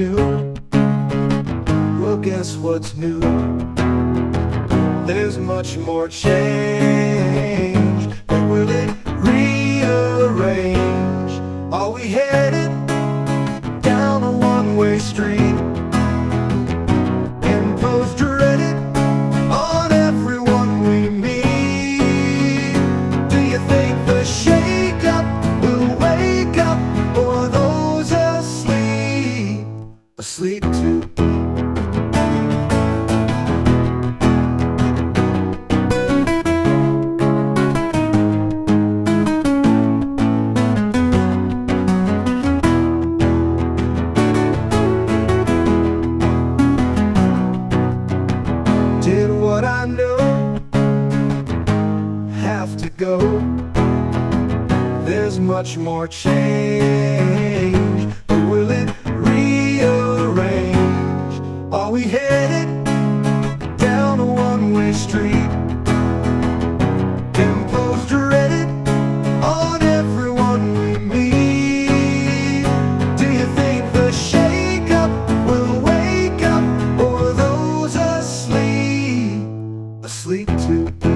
new? Well, guess what's new? There's much more change, but will it rearrange? Are we headed down a one-way street? Imposed dreaded on everyone we meet. Do you think the shake-up will wake up, or those asleep too? Did what I know have to go? There's much more change, but will it rearrange? Are we headed down a one-way street? Imposed dreaded on everyone we meet. Do you think the shake-up will wake up, or those asleep too deep?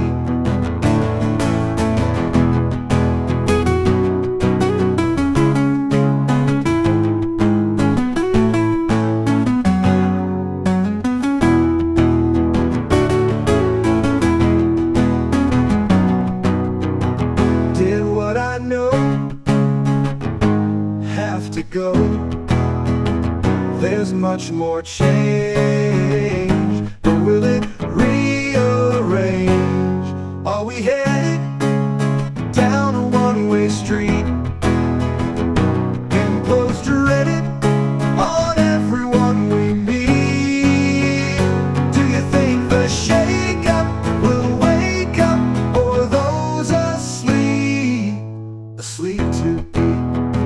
Did what I know have to go? There's much more change, but will it rearrange? Are we headed down a one-way street? Imposed dreaded on everyone we meet. Do you think the shake-up will wake up, or those asleep too deep?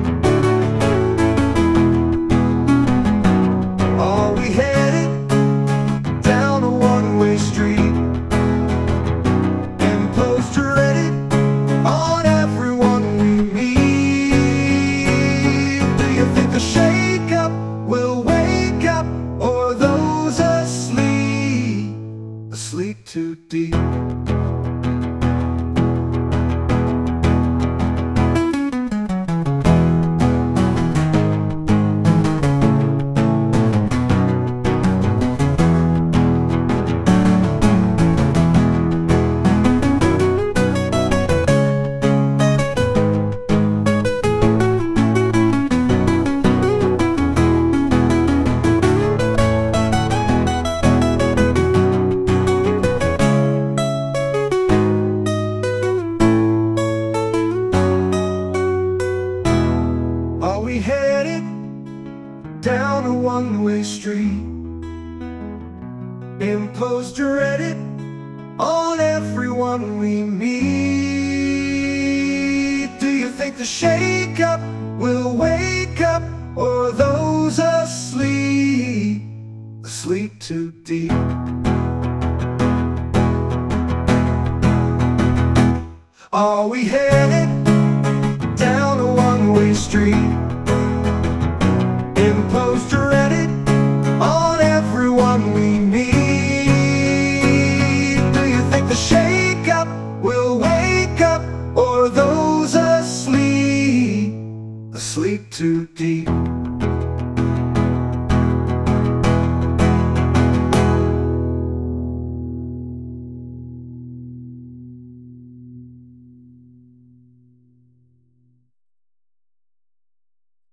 Are we headed down a one-way street? Imposed dreaded on everyone we meet. Do you think the shake-up will wake up, or those asleep too deep? Are we headed down a one-way street? Imposed dreaded on everyone we meet. Do you think the shake-up will wake up, or those asleep too deep? Are we headed down a one-way street? Imposed dreaded on everyone we meet. Do you think the shake-up will wake up, or those asleep too deep?